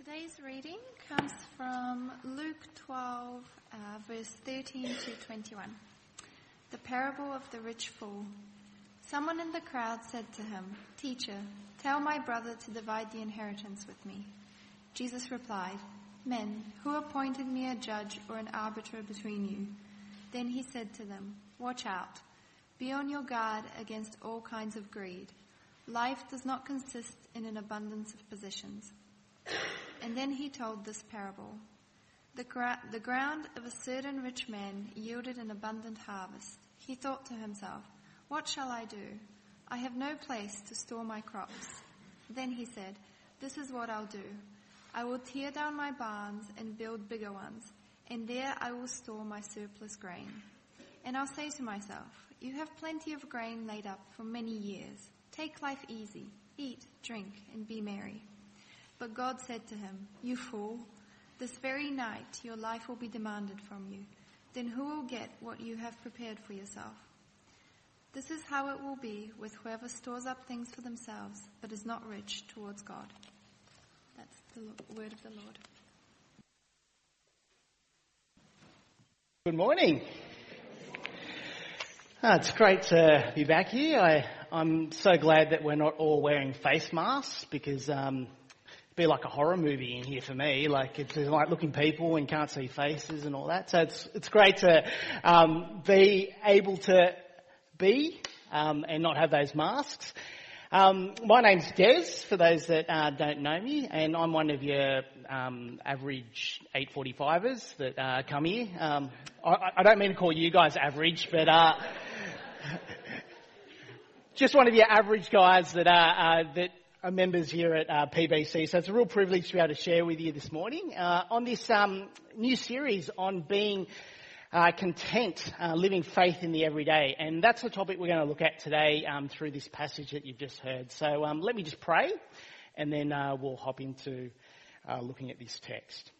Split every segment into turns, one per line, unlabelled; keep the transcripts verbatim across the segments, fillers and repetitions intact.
Today's reading comes from Luke twelve, uh, verse thirteen to twenty-one. The parable of the rich fool. Someone in the crowd said to him, "Teacher, tell my brother to divide the inheritance with me." Jesus replied, "Men, who appointed me a judge or an arbiter between you?" Then he said to them, "Watch out. Be on your guard against all kinds of greed. Life does not consist in an abundance of possessions." And then he told this parable. The, gra- the ground of a certain rich man yielded an abundant harvest. He thought to himself, "What shall I do? I have no place to store my crops." Then he said, "This is what I'll do. I will tear down my barns and build bigger ones, and there I will store my surplus grain. And I'll say to myself, you have plenty of grain laid up for many years. Take life easy, eat, drink, and be merry." But God said to him, "You fool, this very night your life will be demanded from you. Then who will get what you have prepared for yourself? This is how it will be with whoever stores up things for themselves, but is not rich towards God." That's the word of the Lord.
Good morning. Oh, it's great to be back here. I, I'm so glad that we're not all wearing face masks because um, it'd be like a horror movie in here for me. Like it's like looking people and can't see faces and all that. So it's it's great to um, be able to be um, and not have those masks. Um, my name's Des, for those that uh, don't know me, and I'm one of your um, average eight forty-fivers that uh, come here. Um, I, I don't mean to call you guys average, but uh, just one of your average guys that are, uh, that are members here at uh, P B C. So it's a real privilege to be able to share with you this morning uh, on this um, new series on being Uh, content, uh, living faith in the everyday. And that's the topic we're going to look at today um, through this passage that you've just heard. So um, let me just pray and then uh, we'll hop into uh, looking at this text.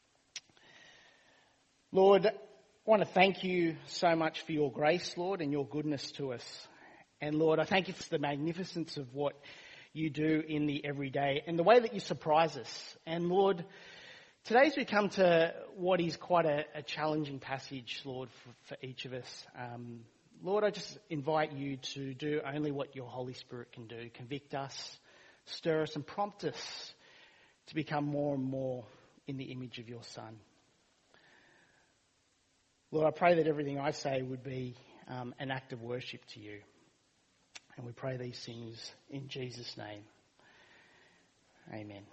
Lord, I want to thank you so much for your grace, Lord, and your goodness to us. And Lord, I thank you for the magnificence of what you do in the everyday and the way that you surprise us. And Lord, today as we come to what is quite a, a challenging passage, Lord, for, for each of us, um, Lord, I just invite you to do only what your Holy Spirit can do. Convict us, stir us and prompt us to become more and more in the image of your Son. Lord, I pray that everything I say would be um, an act of worship to you. And we pray these things in Jesus' name. Amen.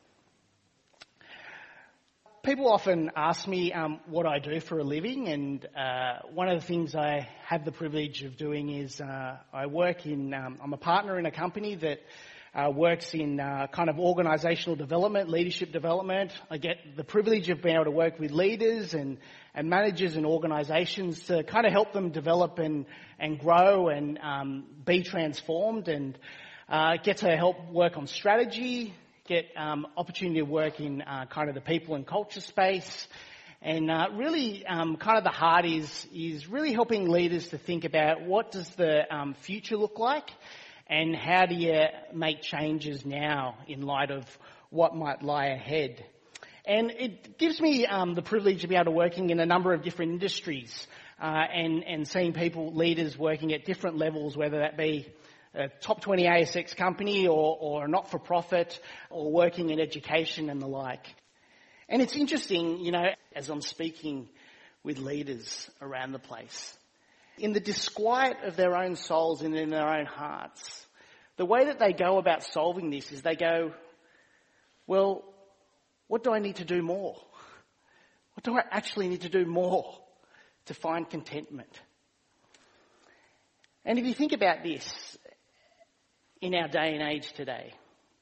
People often ask me um, what I do for a living, and uh, one of the things I have the privilege of doing is uh, I work in, um, I'm a partner in a company that uh, works in uh, kind of organisational development, leadership development. I get the privilege of being able to work with leaders and, and managers and organisations to kind of help them develop and, and grow and um, be transformed, and uh, get to help work on strategy, get um, opportunity to work in uh, kind of the people and culture space. And uh, really um, kind of the heart is is really helping leaders to think about what does the um, future look like and how do you make changes now in light of what might lie ahead. And it gives me um, the privilege to be able to working in a number of different industries uh, and, and seeing people, leaders working at different levels, whether that be a top twenty A S X company or, or a not-for-profit or working in education and the like. And it's interesting, you know, as I'm speaking with leaders around the place, in the disquiet of their own souls and in their own hearts, the way that they go about solving this is they go, well, what do I need to do more? What do I actually need to do more to find contentment? And if you think about this, in our day and age today,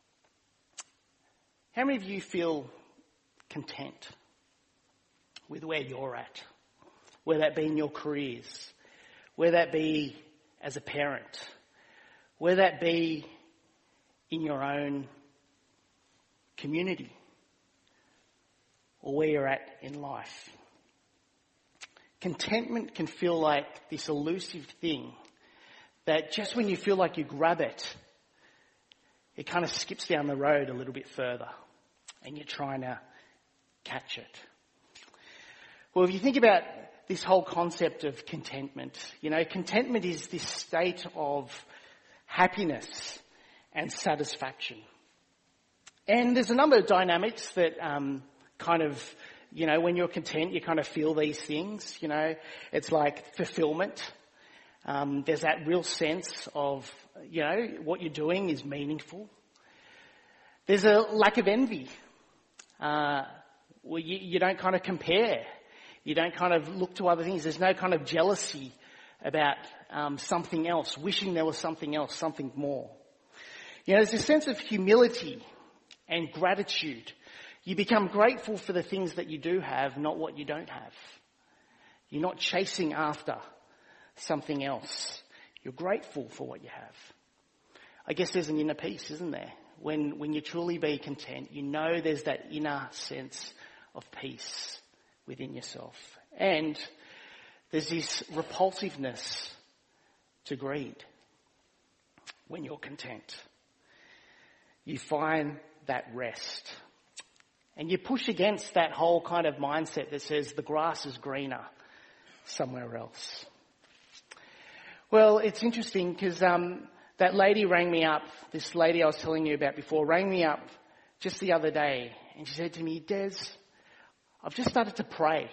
how many of you feel content with where you're at? Whether that be in your careers, whether that be as a parent, whether that be in your own community, or where you're at in life. Contentment can feel like this elusive thing that just when you feel like you grab it, it kind of skips down the road a little bit further. and you're trying to catch it. Well, if you think about this whole concept of contentment, you know, contentment is this state of happiness and satisfaction. And there's a number of dynamics that um, kind of, you know, when you're content, you kind of feel these things, you know. It's like fulfillment. Um, there's that real sense of, you know, what you're doing is meaningful. There's a lack of envy. Uh, well, you, you don't kind of compare. You don't kind of look to other things. There's no kind of jealousy about um, something else, wishing there was something else, something more. You know, there's a sense of humility and gratitude. You become grateful for the things that you do have, not what you don't have. You're not chasing after something else. You're grateful for what you have. I guess there's an inner peace, isn't there? When, when you truly be content, you know there's that inner sense of peace within yourself. And there's this repulsiveness to greed when you're content. You find that rest. And you push against that whole kind of mindset that says the grass is greener somewhere else. Well, it's interesting because um, that lady rang me up, this lady I was telling you about before, rang me up just the other day. And she said to me, Des, I've just started to pray.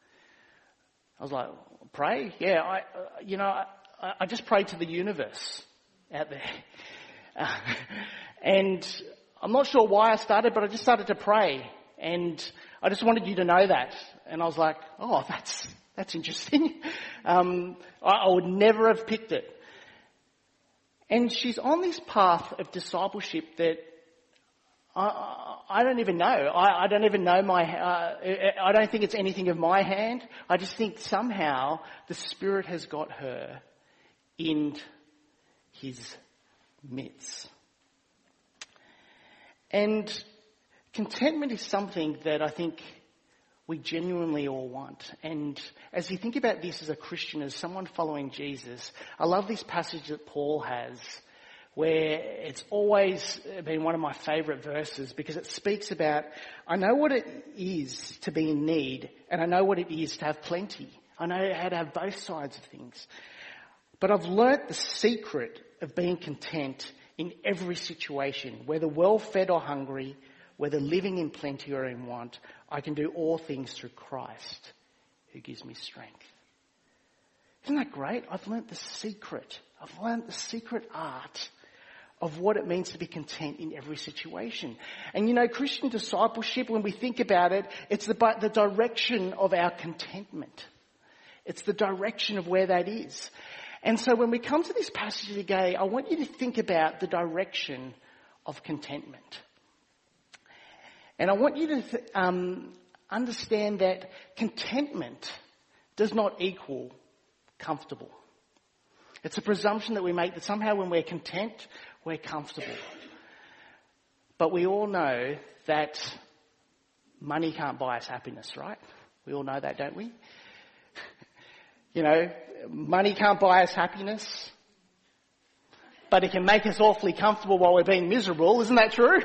I was like, pray? Yeah, I, uh, you know, I, I just prayed to the universe out there. Uh, and I'm not sure why I started, but I just started to pray. And I just wanted you to know that. And I was like, oh, that's that's interesting. Um, I, I would never have picked it. And she's on this path of discipleship that I, I don't even know. I, I don't even know my, uh, I don't think it's anything of my hand. I just think somehow the Spirit has got her in his midst. And contentment is something that I think we genuinely all want. And as you think about this as a Christian, as someone following Jesus, I love this passage that Paul has where it's always been one of my favourite verses because it speaks about, I know what it is to be in need and I know what it is to have plenty. I know how to have both sides of things. But I've learnt the secret of being content in every situation, whether well-fed or hungry, whether living in plenty or in want, I can do all things through Christ who gives me strength. Isn't that great? I've learnt the secret. I've learnt the secret art of what it means to be content in every situation. And you know, Christian discipleship, when we think about it, it's the, the direction of our contentment. It's the direction of where that is. And so when we come to this passage today, I want you to think about the direction of contentment. And I want you to th- um, understand that contentment does not equal comfortable. It's a presumption that we make that somehow when we're content, we're comfortable. But we all know that money can't buy us happiness, right? We all know that, don't we? You know, money can't buy us happiness, but it can make us awfully comfortable while we're being miserable. Isn't that true?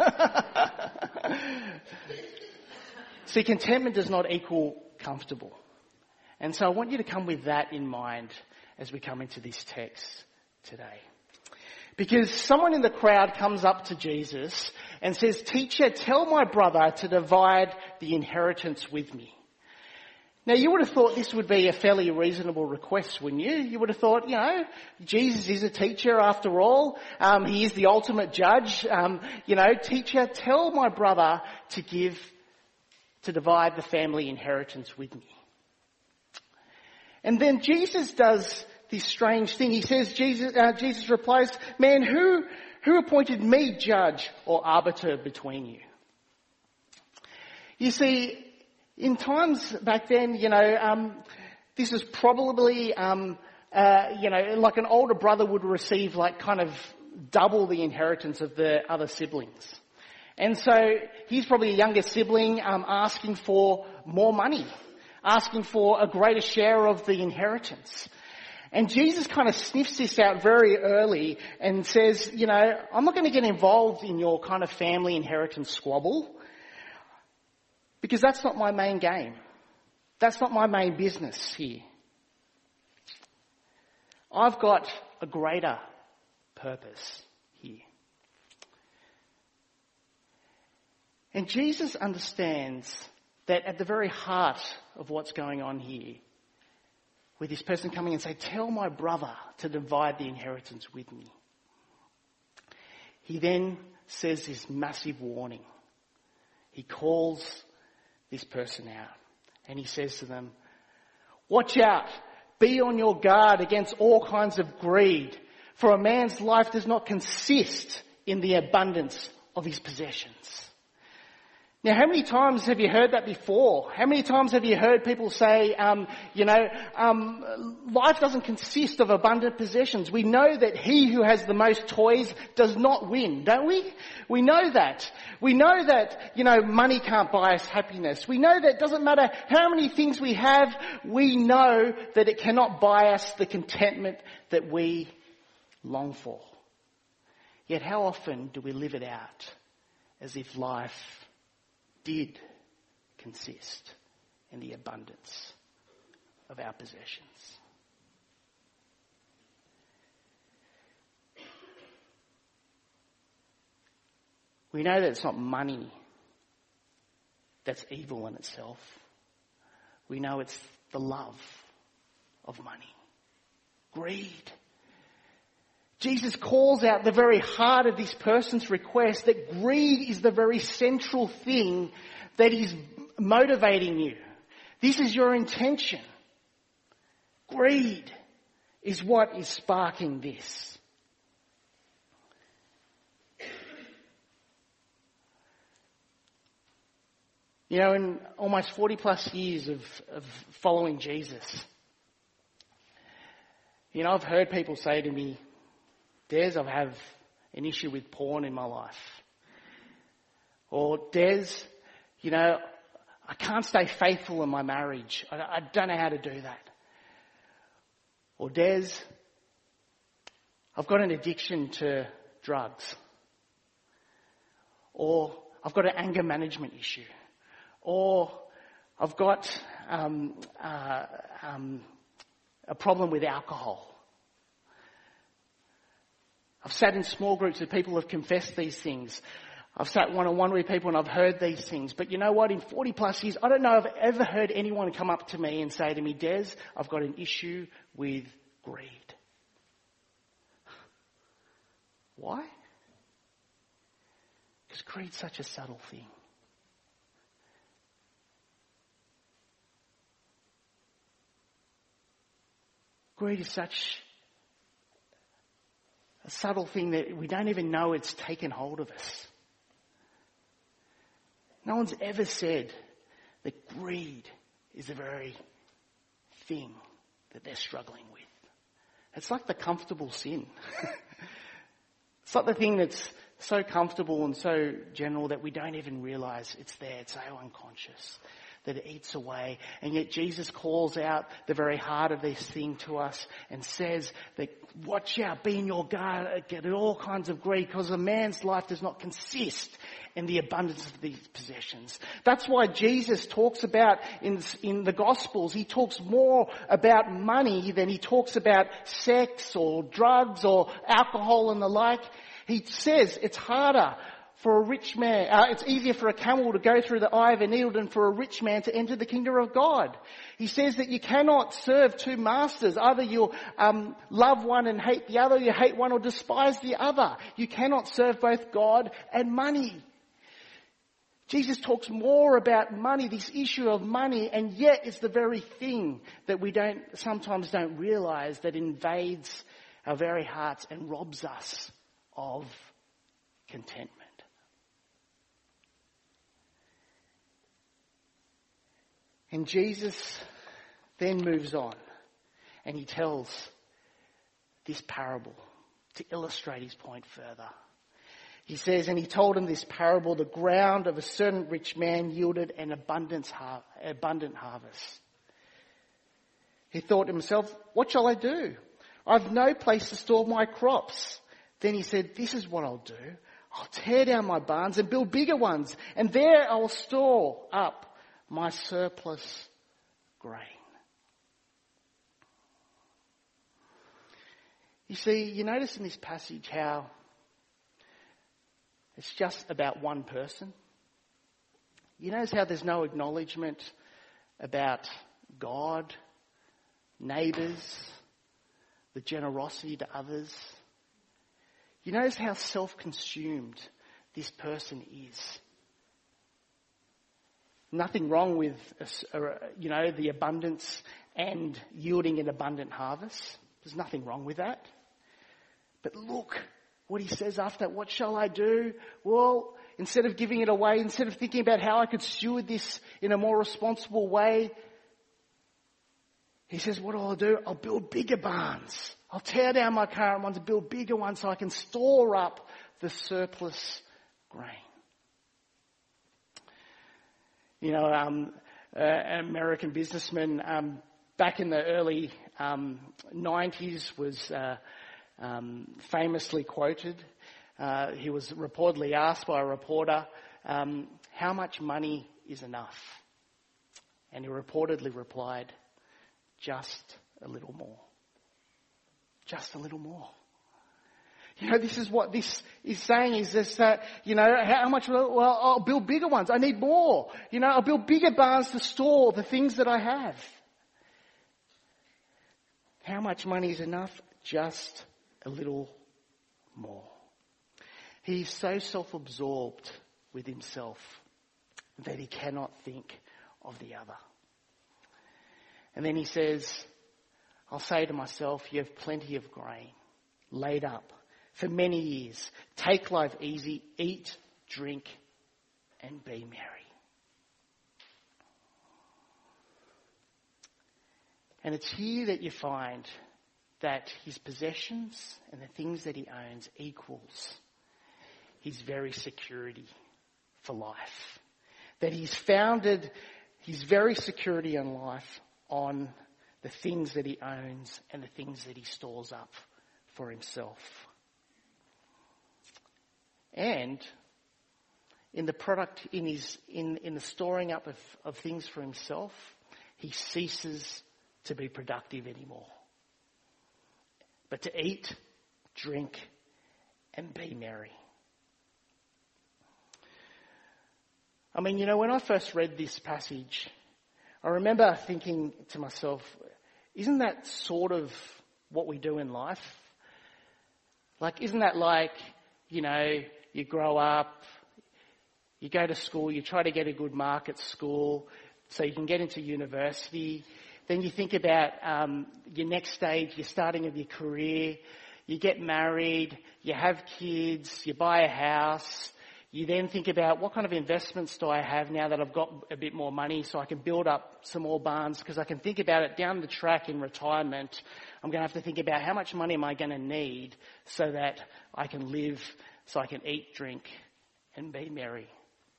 See, contentment does not equal comfortable. And so I want you to come with that in mind as we come into this text today. Because someone in the crowd comes up to Jesus and says, "Teacher, tell my brother to divide the inheritance with me." Now, you would have thought this would be a fairly reasonable request, wouldn't you? You would have thought, you know, Jesus is a teacher after all. Um, he is the ultimate judge. Um, you know, teacher, tell my brother to give, to divide the family inheritance with me. And then Jesus does this strange thing. He says, Jesus, uh, Jesus replies, "Man, who, who appointed me judge or arbiter between you?" You see, in times back then, you know, um, this is probably, um, uh, you know, like an older brother would receive like kind of double the inheritance of the other siblings. And so he's probably a younger sibling um, asking for more money, asking for a greater share of the inheritance. And Jesus kind of sniffs this out very early and says, you know, I'm not going to get involved in your kind of family inheritance squabble. Because that's not my main game. That's not my main business here. I've got a greater purpose here. And Jesus understands that at the very heart of what's going on here, with this person coming and say, tell my brother to divide the inheritance with me. He then says this massive warning. He calls this person out and he says to them, watch out, be on your guard against all kinds of greed, for a man's life does not consist in the abundance of his possessions. Now, how many times have you heard that before? How many times have you heard people say, um, you know, um, life doesn't consist of abundant possessions. We know that he who has the most toys does not win, don't we? We know that. We know that, you know, money can't buy us happiness. We know that it doesn't matter how many things we have, we know that it cannot buy us the contentment that we long for. Yet how often do we live it out as if life did consist in the abundance of our possessions? We know that it's not money that's evil in itself. We know it's the love of money. Greed. Jesus calls out the very heart of this person's request, that greed is the very central thing that is motivating you. This is your intention. Greed is what is sparking this. You know, in almost forty plus years of, of following Jesus, you know, I've heard people say to me, Des, I have an issue with porn in my life. Or, Des, you know, I can't stay faithful in my marriage. I, I don't know how to do that. Or, Des, I've got an addiction to drugs. Or, I've got an anger management issue. Or, I've got um, uh, um, a problem with alcohol. I've sat in small groups with people who have confessed these things. I've sat one-on-one with people and I've heard these things. But you know what? In forty plus years, I don't know if I've ever heard anyone come up to me and say to me, Des, I've got an issue with greed. Why? Because greed's such a subtle thing. Greed is such a subtle thing that we don't even know it's taken hold of us. No one's ever said that greed is the very thing that they're struggling with. It's like the comfortable sin. It's like the thing that's so comfortable and so general that we don't even realize it's there. It's so unconscious that it eats away. And yet Jesus calls out the very heart of this thing to us and says that watch out, be in your guard, get all kinds of greed, because a man's life does not consist in the abundance of these possessions. That's why Jesus talks about in, in the Gospels, he talks more about money than he talks about sex or drugs or alcohol and the like. He says it's harder for a rich man, uh, it's easier for a camel to go through the eye of a needle than for a rich man to enter the kingdom of God. He says that you cannot serve two masters. Either you'll um, love one and hate the other, you hate one or despise the other. You cannot serve both God and money. Jesus talks more about money, this issue of money, and yet it's the very thing that we don't sometimes don't realize that invades our very hearts and robs us of contentment. And Jesus then moves on and he tells this parable to illustrate his point further. He says, and he told him this parable, the ground of a certain rich man yielded an abundance har- abundant harvest. He thought to himself, what shall I do? I've no place to store my crops. Then he said, this is what I'll do. I'll tear down my barns and build bigger ones, and there I'll store up my surplus grain. You see, you notice in this passage how it's just about one person. You notice how there's no acknowledgement about God, neighbours, the generosity to others. You notice how self-consumed this person is. Nothing wrong with, you know, the abundance and yielding an abundant harvest. There's nothing wrong with that. But look what he says after that. What shall I do? Well, instead of giving it away, instead of thinking about how I could steward this in a more responsible way, he says, what I'll do, I'll build bigger barns. I'll tear down my current ones and build bigger ones so I can store up the surplus grain. You know, um, uh, an American businessman um, back in the early um, nineties was uh, um, famously quoted. Uh, he was reportedly asked by a reporter, um, how much money is enough? And he reportedly replied, just a little more. Just a little more. You know, this is what this is saying is this, that, you know, how much, well, I'll build bigger ones. I need more. You know, I'll build bigger barns to store the things that I have. How much money is enough? Just a little more. He's so self-absorbed with himself that he cannot think of the other. And then he says, I'll say to myself, you have plenty of grain laid up for many years. Take life easy, eat, drink, and be merry. And it's here that you find that his possessions and the things that he owns equals his very security for life. That he's founded his very security in life on the things that he owns and the things that he stores up for himself. And in the product, in his, in, in the storing up of, of things for himself, he ceases to be productive anymore. But to eat, drink, and be merry. I mean, you know, when I first read this passage, I remember thinking to myself, isn't that sort of what we do in life? Like, isn't that like, you know, you grow up, you go to school, you try to get a good mark at school so you can get into university. Then you think about um, your next stage, you're starting of your career, you get married, you have kids, you buy a house. You then think about what kind of investments do I have now that I've got a bit more money so I can build up some more barns, because I can think about it down the track in retirement. I'm going to have to think about how much money am I going to need so that I can live, so I can eat, drink, and be merry.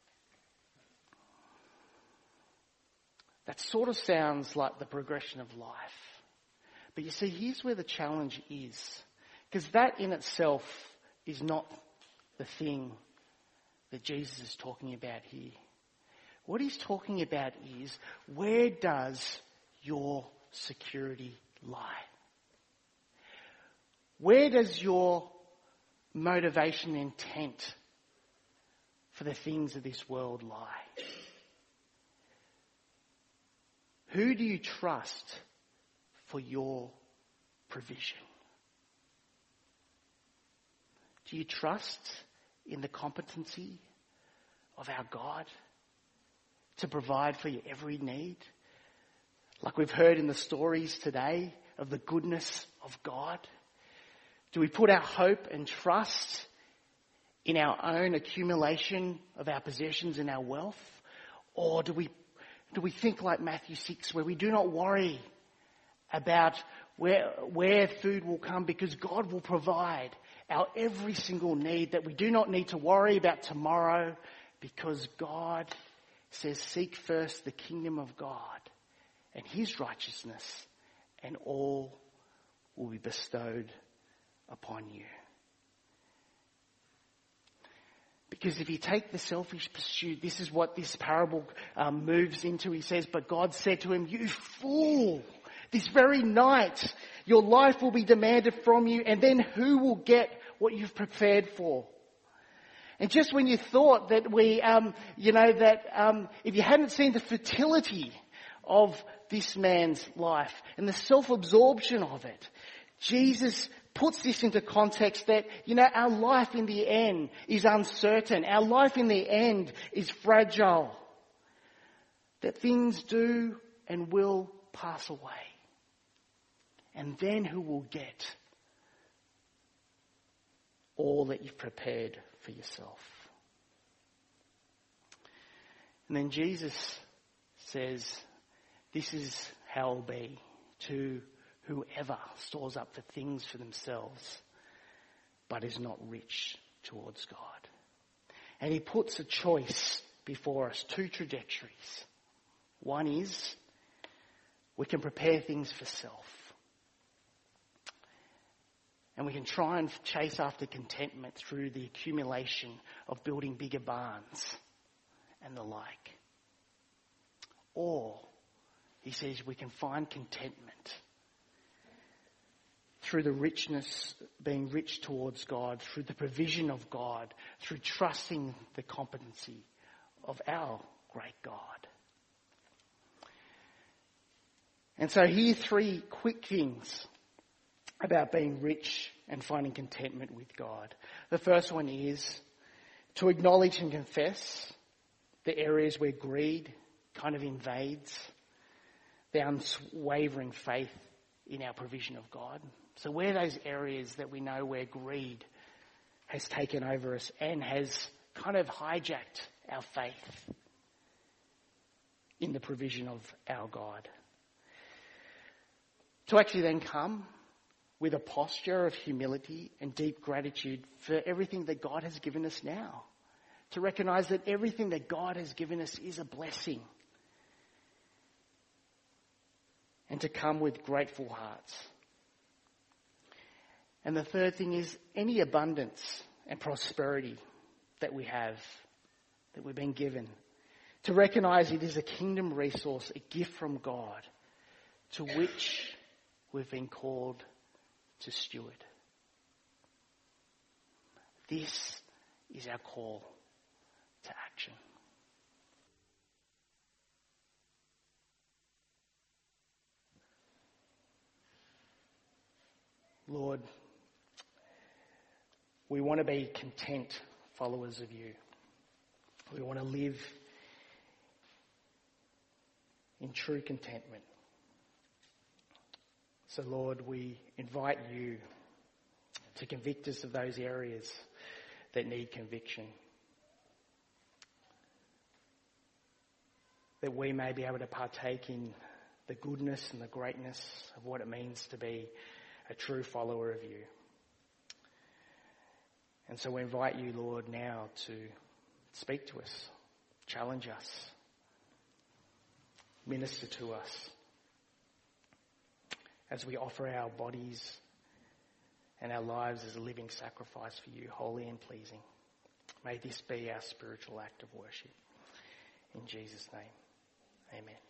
That sort of sounds like the progression of life. But you see, here's where the challenge is. Because that in itself is not the thing that Jesus is talking about here. What he's talking about is, where does your security lie? Where does your motivation and intent for the things of this world lie? Who do you trust for your provision? Do you trust in the competency of our God to provide for your every need? Like we've heard in the stories today of the goodness of God. Do we put our hope and trust in our own accumulation of our possessions and our wealth? Or do we do we think like Matthew six, where we do not worry about where where food will come, because God will provide our every single need, that we do not need to worry about tomorrow, because God says, seek first the kingdom of God and his righteousness, and all will be bestowed upon you. Because if you take the selfish pursuit, this is what this parable um, moves into. He says, but God said to him, you fool, this very night your life will be demanded from you, and then who will get what you've prepared for? And just when you thought that we, um, you know, that um, if you hadn't seen the fertility of this man's life and the self-absorption of it, Jesus puts this into context that, you know, our life in the end is uncertain. Our life in the end is fragile. That things do and will pass away. And then who will get all that you've prepared for yourself? And then Jesus says, this is how it'll be to whoever stores up for things for themselves, but is not rich towards God. And he puts a choice before us, two trajectories. One is we can prepare things for self. And we can try and chase after contentment through the accumulation of building bigger barns and the like. Or, he says, we can find contentment through the richness, being rich towards God, through the provision of God, through trusting the competency of our great God. And so here are three quick things about being rich and finding contentment with God. The first one is to acknowledge and confess the areas where greed kind of invades the unwavering faith in our provision of God. So where are those areas that we know where greed has taken over us and has kind of hijacked our faith in the provision of our God? To actually then come with a posture of humility and deep gratitude for everything that God has given us now. To recognise that everything that God has given us is a blessing. And to come with grateful hearts. And the third thing is any abundance and prosperity that we have, that we've been given, to recognise it is a kingdom resource, a gift from God, to which we've been called to steward. This is our call to action. Lord, we want to be content followers of you. We want to live in true contentment. So Lord, we invite you to convict us of those areas that need conviction. That we may be able to partake in the goodness and the greatness of what it means to be a true follower of you. And so we invite you, Lord, now to speak to us, challenge us, minister to us as we offer our bodies and our lives as a living sacrifice for you, holy and pleasing. May this be our spiritual act of worship. In Jesus' name, amen.